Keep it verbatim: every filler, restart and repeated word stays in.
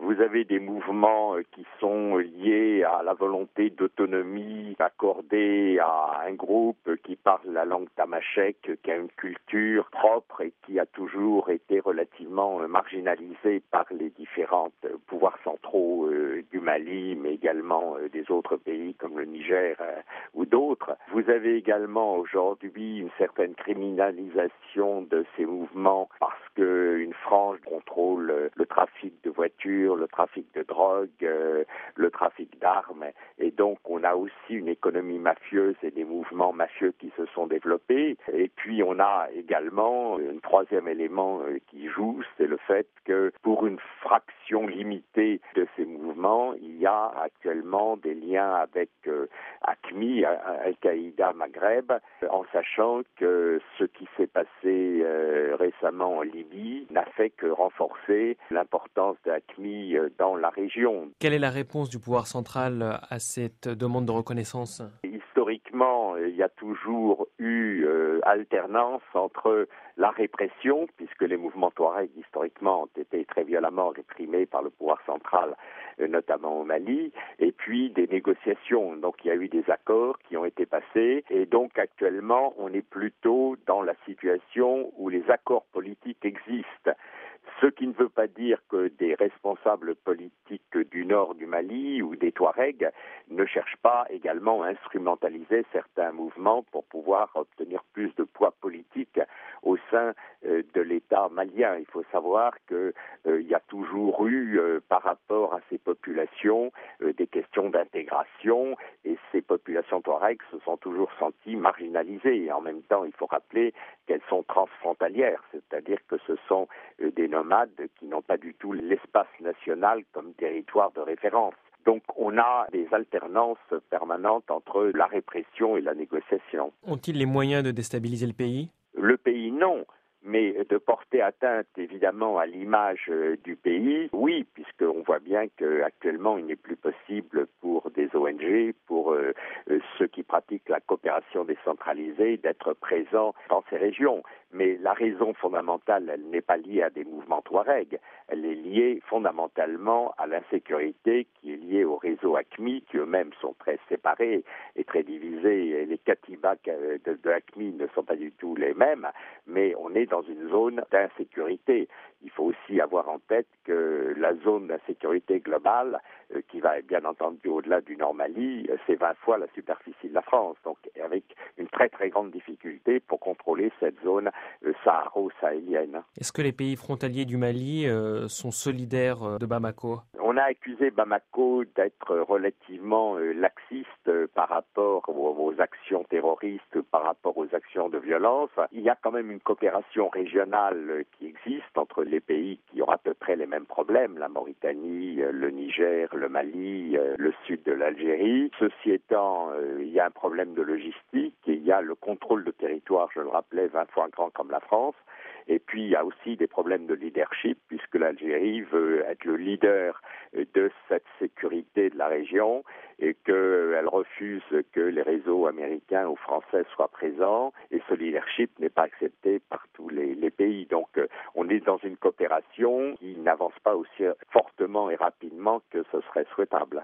Vous avez des mouvements qui sont liés à la volonté d'autonomie accordée à un groupe qui parle la langue tamashek, qui a une culture propre et qui a toujours été relativement marginalisée par les différents pouvoirs centraux du Mali, mais également des autres pays comme le Niger ou d'autres. Vous avez également aujourd'hui une certaine criminalisation de ces mouvements parce qu'une frange contrôle le trafic de voitures, le trafic de drogue, euh, le trafic d'armes. Et donc, on a aussi une économie mafieuse et des mouvements mafieux qui se sont développés. Et puis, on a également un troisième élément qui joue, c'est le fait que pour une fraction limitée de ces mouvements, il y a actuellement des liens avec euh, A Q M I, Al-Qaïda Maghreb, en sachant que ce qui s'est passé euh, récemment en Libye n'a fait que renforcer l'importance de A Q M I dans la région. Quelle est la réponse du pouvoir central à cette demande de reconnaissance ? Historiquement, il y a toujours eu euh, alternance entre la répression, puisque les mouvements Touareg historiquement ont été très violemment réprimés par le pouvoir central, euh, notamment au Mali, et puis des négociations. Donc il y a eu des accords qui ont été passés, et donc actuellement on est plutôt dans la situation où les accords politiques existent. Ce qui ne veut pas dire que des responsables politiques du nord du Mali ou des Touaregs ne cherchent pas également à instrumentaliser certains mouvements pour pouvoir obtenir plus de poids politique au sein euh, de l'État malien. Il faut savoir qu'il euh, y a toujours eu, euh, par rapport à ces populations, euh, des questions d'intégration, et ces populations Touaregs se sont toujours senties marginalisées. Et en même temps, il faut rappeler qu'elles sont transfrontalières, c'est-à-dire que ce sont euh, des nomades qui n'ont pas du tout l'espace national comme territoire de référence. Donc on a des alternances permanentes entre la répression et la négociation. Ont-ils les moyens de déstabiliser le pays ? Le pays, non. Mais de porter atteinte évidemment à l'image du pays, oui, puisqu'on voit bien qu'actuellement il n'est plus possible pour des O N G, pour euh, ceux qui pratiquent la coopération décentralisée, d'être présents dans ces régions. Mais la raison fondamentale, elle n'est pas liée à des mouvements Touareg, elle est liée fondamentalement à l'insécurité qui est liée au réseau A Q M I, qui eux-mêmes sont très séparés et très divisés. Et les katibas de, de A Q M I ne sont pas du tout les mêmes, mais on est dans une zone d'insécurité. Il faut aussi avoir en tête que la zone d'insécurité globale, euh, qui va bien entendu au-delà du Nord Mali, c'est vingt fois la superficie de la France, donc avec une très très grande difficulté pour contrôler cette zone euh, saharo-sahélienne. Est-ce que les pays frontaliers du Mali euh, sont solidaires de Bamako ? On a accusé Bamako d'être relativement euh, laxiste euh, par rapport aux, aux actions terroristes, par rapport aux actions de violence. Il y a quand même une coopération régionale euh, qui existe entre les pays qui ont à peu près les mêmes problèmes, la Mauritanie, euh, le Niger, le Mali, euh, le sud de l'Algérie. Ceci étant, euh, il y a un problème de logistique et il y a le contrôle de territoire, je le rappelais, vingt fois grand comme la France. Et puis, il y a aussi des problèmes de leadership, puisque l'Algérie veut être le leader de cette sécurité de la région et qu'elle refuse que les réseaux américains ou français soient présents. Et ce leadership n'est pas accepté par tous les, les pays. Donc, on est dans une coopération qui n'avance pas aussi fortement et rapidement que ce serait souhaitable.